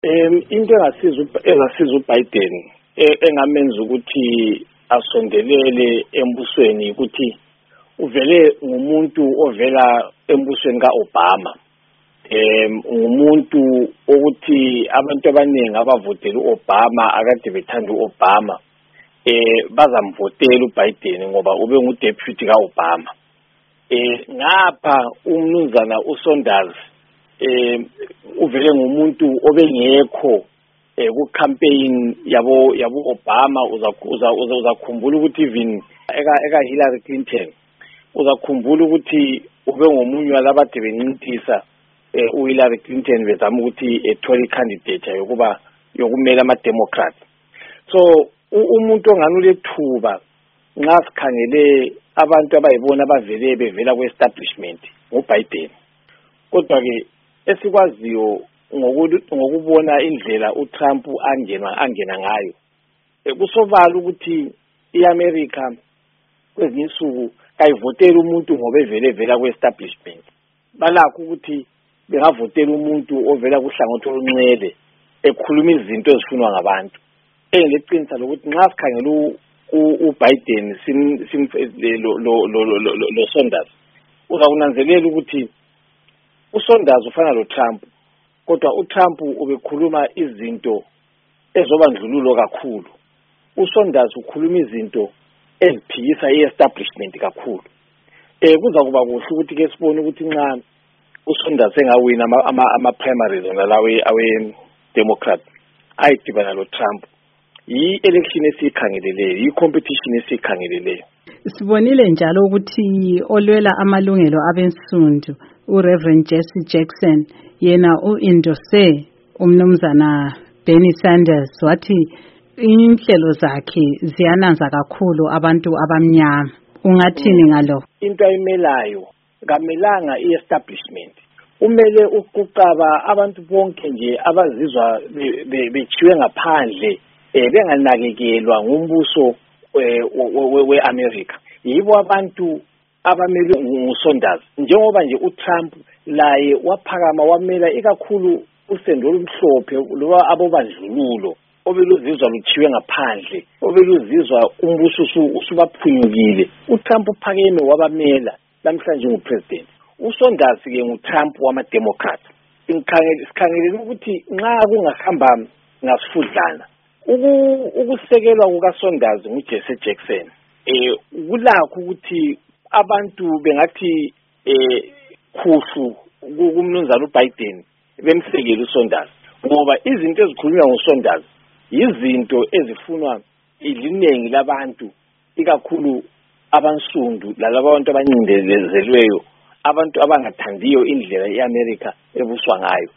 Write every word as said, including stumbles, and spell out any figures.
Em into engasiza engasiza uBiden engamenza ukuthi asondelele embusweni ukuthi uvele ngumuntu ovela embusweni kaObama. Em ngumuntu ukuthi abantu abaningi abavotela uObama akade bethanda uObama eh bazamvotela uBiden ngoba ube ngudeputy kaObama. Eh ngapha umnumzana uSanders eh uvele ngumuntu obengekho eh ku campaign yabo yabo Obama uza uzakhumbula ukuthi even eka eka Hillary Clinton uzakhumbula ukuthi ube ngomunye walabade bencintisa eh uHillary Clinton bezama ukuthi ethole candidate yokuba yokumela ama Democrats. So umuntu onganule thuba nxa sikhangele abantu abayibona bavele bevela kwe-establishment ngoBiden. Kodwa ke esikwaziyo ngokubona indlela uTrump angena angena ngayo kusobala ukuthi iAmerica kwezinye insuku kayivotela umuntu ngoba evele vela kwe-establishment. Balakho ukuthi bengavotela umuntu ovela kuhlangothi olunxele ekhuluma izinto ezifunwa ngabantu. Engileqinisa lokuthi nxa sikhangela uBiden sim sim lo lo lo lo Sanders uzakunanzelela ukuthi uSanders ufana noTrump, kodwa uTrump ubekhuluma izinto ezobandlululo kakhulu. uSanders ukhuluma izinto eziphikisa i-establishment kakhulu. Eh kuza kuba kuhle ukuthi ke sibone ukuthi nxa uSanders engawina ama ama primaries nalawe awe Democrat ayidibana noTrump yi-election esikhangeleleyo, yi-competition esikhangeleleyo. Sibonile njalo ukuthi olwela amalungelo abensundu uReverend Jesse Jackson yena uendorse umnumzana Bernie Sanders wathi inhlelo zakhe ziyananza kakhulu abantu abamnyama. Ungathini ngalo? Into ayimelayo ngamelanga i-establishment. Umele ukuqaba abantu bonke nje abazizwa bechiwe ngaphandle eh benganakekelwa ngumbuso weAmerica. Yibo abantu abamele nguSanders njengoba nje uTrump laye waphakama wamela ikakhulu usendo olumhlophe loba abobandlululo obeluzizwa luchiwe ngaphandle obeluzizwa umbuso usubaphunyukile. uTrump uphakeme wabamela namhlanje ngupresident. uSanders ke nguTrump wama-Democrat. Inkhangele sikhangelele ukuthi nxa kungahamba ngasifudlana ukusekelwa kukaSanders nguJesse Jackson eh kulakho ukuthi abantu bengathi eh khuhlu kumnumzana uBiden bemsekela uSanders ngoba izinto ezikhulunywa nguSanders izinto ezifunwa ilinengi labantu ikakhulu abansundu lalabo abantu abancindezelweyo abantu abangathandiyo indlela iAmerica ebuswa ngayo.